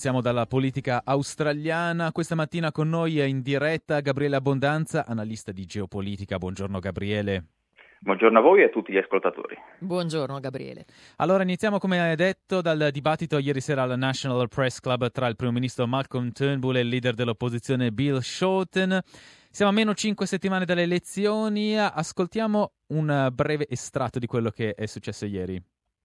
iniziamo dalla politica australiana. Questa mattina con noi è in diretta Gabriele Abbondanza, analista di geopolitica. Buongiorno Gabriele. Buongiorno a voi e a tutti gli ascoltatori. Buongiorno Gabriele. Allora iniziamo, come hai detto, dal dibattito ieri sera al National Press Club tra il primo ministro Malcolm Turnbull e il leader dell'opposizione Bill Shorten. Siamo a meno 5 settimane dalle elezioni. Ascoltiamo un breve estratto di quello che è successo ieri.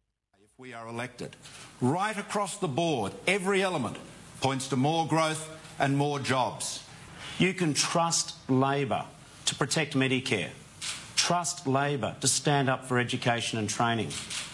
We are elected. Right across the board, every element points to more growth and more jobs. You can trust Labor to protect Medicare. Trust Labor to stand up for education and training.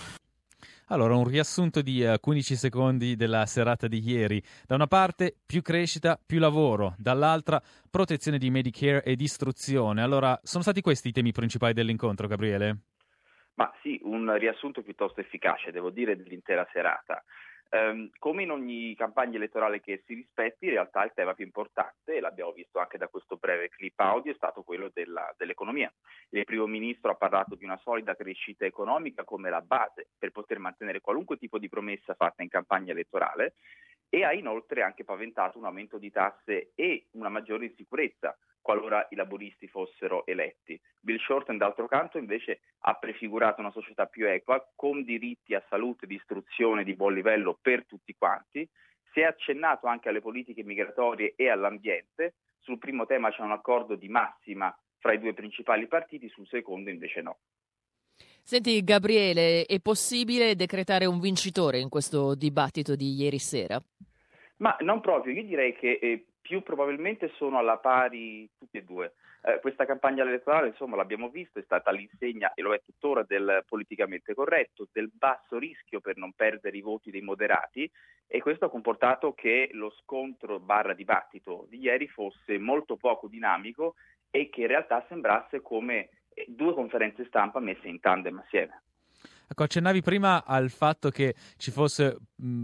Allora, un riassunto di 15 secondi della serata di ieri. Da una parte, più crescita, più lavoro. Dall'altra, protezione di Medicare ed istruzione. Allora, sono stati questi i temi principali dell'incontro, Gabriele? Ma sì, un riassunto piuttosto efficace, devo dire, dell'intera serata. Come in ogni campagna elettorale che si rispetti, in realtà il tema più importante, e l'abbiamo visto anche da questo breve clip audio, è stato quello dell'economia. Il primo ministro ha parlato di una solida crescita economica come la base per poter mantenere qualunque tipo di promessa fatta in campagna elettorale e ha inoltre anche paventato un aumento di tasse e una maggiore insicurezza qualora i laburisti fossero eletti. Bill Shorten, d'altro canto, invece ha prefigurato una società più equa, con diritti a salute, di istruzione di buon livello per tutti quanti. Si è accennato anche alle politiche migratorie e all'ambiente. Sul primo tema c'è un accordo di massima fra i due principali partiti, sul secondo invece no. Senti Gabriele, è possibile decretare un vincitore in questo dibattito di ieri sera? Ma non proprio, io direi che più probabilmente sono alla pari tutti e due. Questa campagna elettorale, insomma, l'abbiamo visto, è stata all'insegna, e lo è tuttora, del politicamente corretto, del basso rischio per non perdere i voti dei moderati, e questo ha comportato che lo scontro / dibattito di ieri fosse molto poco dinamico e che in realtà sembrasse come due conferenze stampa messe in tandem assieme. Ecco, accennavi prima al fatto che ci fosse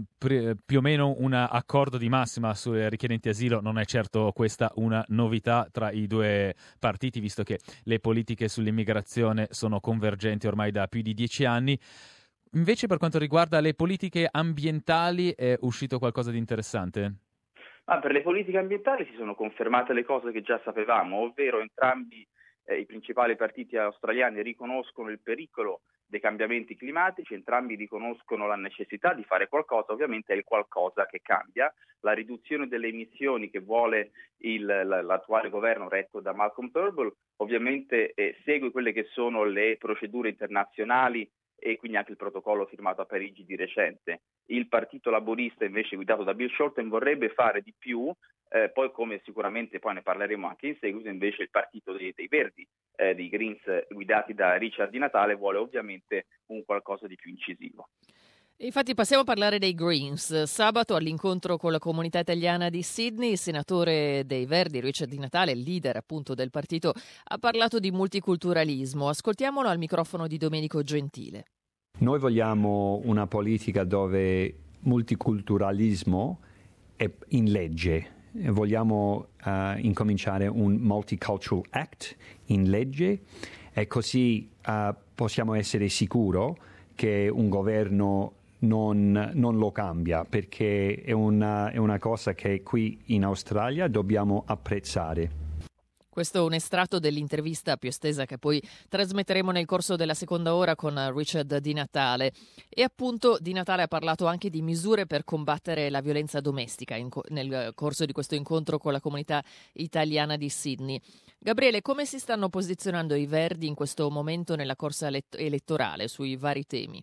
più o meno un accordo di massima sui richiedenti asilo. Non è certo questa una novità tra i due partiti, visto che le politiche sull'immigrazione sono convergenti ormai da più di 10 anni. Invece, per quanto riguarda le politiche ambientali, è uscito qualcosa di interessante? Per le politiche ambientali si sono confermate le cose che già sapevamo, ovvero entrambi i principali partiti australiani riconoscono il pericolo dei cambiamenti climatici, entrambi riconoscono la necessità di fare qualcosa, ovviamente è il qualcosa che cambia. La riduzione delle emissioni che vuole l'attuale governo retto da Malcolm Turnbull ovviamente segue quelle che sono le procedure internazionali e quindi anche il protocollo firmato a Parigi di recente. Il partito laburista invece guidato da Bill Shorten vorrebbe fare di più, poi come sicuramente poi ne parleremo anche in seguito, invece il partito dei Verdi, dei Greens guidati da Richard Di Natale, vuole ovviamente un qualcosa di più incisivo. Infatti passiamo a parlare dei Greens. Sabato all'incontro con la comunità italiana di Sydney, il senatore dei Verdi Richard Di Natale, leader appunto del partito, ha parlato di multiculturalismo. Ascoltiamolo al microfono di Domenico Gentile. Noi vogliamo una politica dove multiculturalismo è in legge. Vogliamo incominciare un Multicultural Act in legge e così possiamo essere sicuri che un governo non lo cambia, perché è una cosa che qui in Australia dobbiamo apprezzare. Questo è un estratto dell'intervista più estesa che poi trasmetteremo nel corso della seconda ora con Richard Di Natale. E appunto Di Natale ha parlato anche di misure per combattere la violenza domestica nel corso di questo incontro con la comunità italiana di Sydney. Gabriele, come si stanno posizionando i Verdi in questo momento nella corsa elettorale sui vari temi?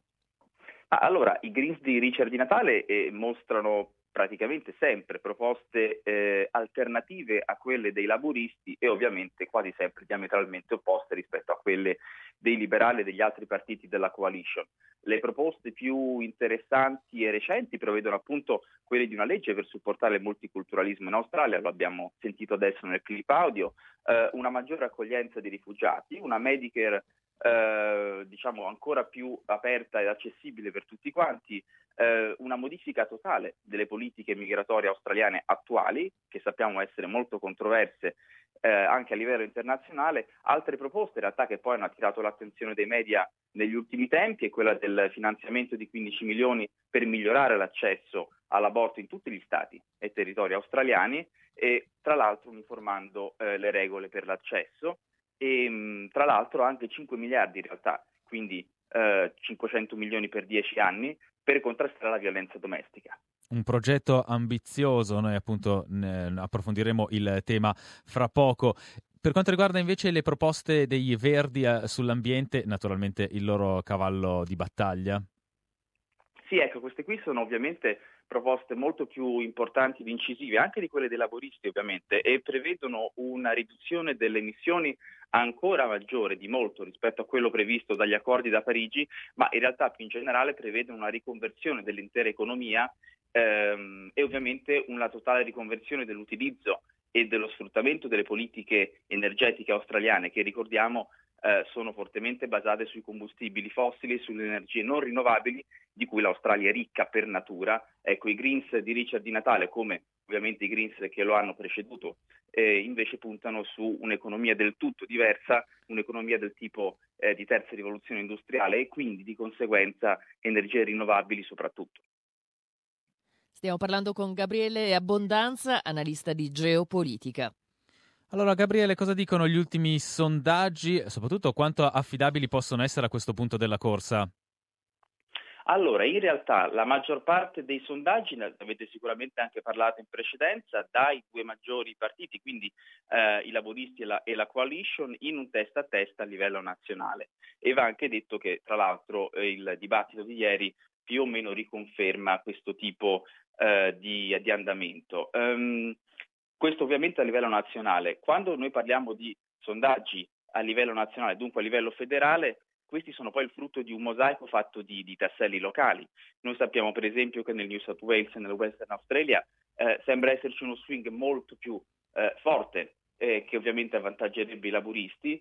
Allora, i Greens di Richard Di Natale mostrano praticamente sempre proposte alternative a quelle dei laburisti e ovviamente quasi sempre diametralmente opposte rispetto a quelle dei liberali e degli altri partiti della coalition. Le proposte più interessanti e recenti prevedono appunto quelle di una legge per supportare il multiculturalismo in Australia, lo abbiamo sentito adesso nel clip audio, una maggiore accoglienza di rifugiati, una Medicare diciamo ancora più aperta ed accessibile per tutti quanti, una modifica totale delle politiche migratorie australiane attuali, che sappiamo essere molto controverse anche a livello internazionale. Altre proposte in realtà che poi hanno attirato l'attenzione dei media negli ultimi tempi è quella del finanziamento di 15 milioni per migliorare l'accesso all'aborto in tutti gli stati e territori australiani, e tra l'altro uniformando le regole per l'accesso, e tra l'altro anche 5 miliardi in realtà, quindi 500 milioni per 10 anni, per contrastare la violenza domestica. Un progetto ambizioso, noi appunto approfondiremo il tema fra poco. Per quanto riguarda invece le proposte dei Verdi sull'ambiente, naturalmente il loro cavallo di battaglia. Sì, ecco, queste qui sono ovviamente proposte molto più importanti ed incisive, anche di quelle dei laboristi ovviamente, e prevedono una riduzione delle emissioni ancora maggiore di molto rispetto a quello previsto dagli accordi da Parigi, ma in realtà più in generale prevedono una riconversione dell'intera economia e ovviamente una totale riconversione dell'utilizzo e dello sfruttamento delle politiche energetiche australiane, che ricordiamo sono fortemente basate sui combustibili fossili e sulle energie non rinnovabili, di cui l'Australia è ricca per natura. Ecco, i Greens di Richard Di Natale, come ovviamente i Greens che lo hanno preceduto, invece puntano su un'economia del tutto diversa, un'economia del tipo di terza rivoluzione industriale, e quindi di conseguenza energie rinnovabili soprattutto. Stiamo parlando con Gabriele Abbondanza, analista di geopolitica. Allora Gabriele, cosa dicono gli ultimi sondaggi e soprattutto quanto affidabili possono essere a questo punto della corsa? Allora, in realtà la maggior parte dei sondaggi, ne avete sicuramente anche parlato in precedenza, dai due maggiori partiti, quindi i laboristi e la coalition, in un testa a testa a livello nazionale. E va anche detto che tra l'altro il dibattito di ieri più o meno riconferma questo tipo di andamento. Questo ovviamente a livello nazionale. Quando noi parliamo di sondaggi a livello nazionale, dunque a livello federale, questi sono poi il frutto di un mosaico fatto di tasselli locali. Noi sappiamo per esempio che nel New South Wales e nel Western Australia sembra esserci uno swing molto più forte, che ovviamente avvantaggerebbe i laburisti.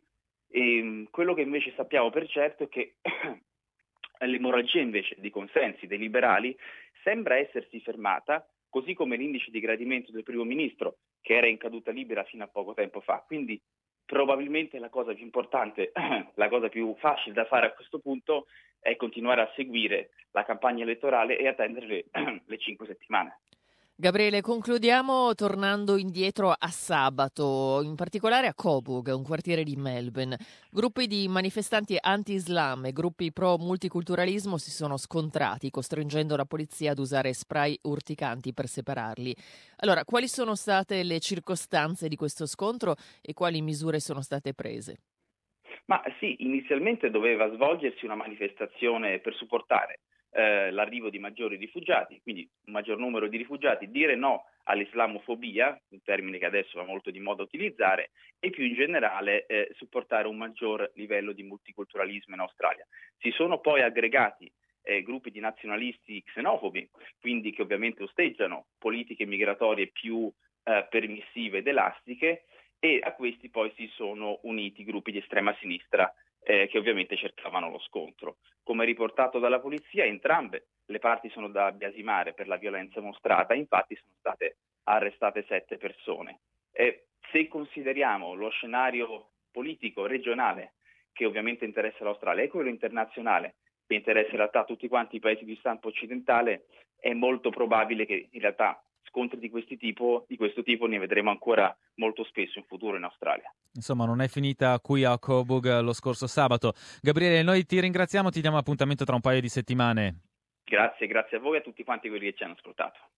E quello che invece sappiamo per certo è che l'emorragia invece di consensi dei liberali sembra essersi fermata, così come l'indice di gradimento del primo ministro, che era in caduta libera fino a poco tempo fa. Quindi probabilmente la cosa più importante, la cosa più facile da fare a questo punto è continuare a seguire la campagna elettorale e attendere le 5 settimane. Gabriele, concludiamo tornando indietro a sabato, in particolare a Coburg, un quartiere di Melbourne. Gruppi di manifestanti anti-Islam e gruppi pro-multiculturalismo si sono scontrati, costringendo la polizia ad usare spray urticanti per separarli. Allora, quali sono state le circostanze di questo scontro e quali misure sono state prese? Ma sì, inizialmente doveva svolgersi una manifestazione per supportare l'arrivo di maggiori rifugiati, quindi un maggior numero di rifugiati, dire no all'islamofobia, un termine che adesso va molto di moda utilizzare, e più in generale supportare un maggior livello di multiculturalismo in Australia. Si sono poi aggregati gruppi di nazionalisti xenofobi, quindi che ovviamente osteggiano politiche migratorie più permissive ed elastiche, e a questi poi si sono uniti gruppi di estrema sinistra che ovviamente cercavano lo scontro. Come riportato dalla polizia, entrambe le parti sono da biasimare per la violenza mostrata, infatti sono state arrestate 7 persone. Se consideriamo lo scenario politico regionale, che ovviamente interessa l'Australia, e quello internazionale, che interessa in realtà tutti quanti i paesi di stampo occidentale, è molto probabile che in realtà scontri di questo tipo ne vedremo ancora molto spesso in futuro in Australia. Insomma, non è finita qui a Coburg lo scorso sabato. Gabriele, noi ti ringraziamo, ti diamo appuntamento tra un paio di settimane. Grazie a voi e a tutti quanti quelli che ci hanno ascoltato.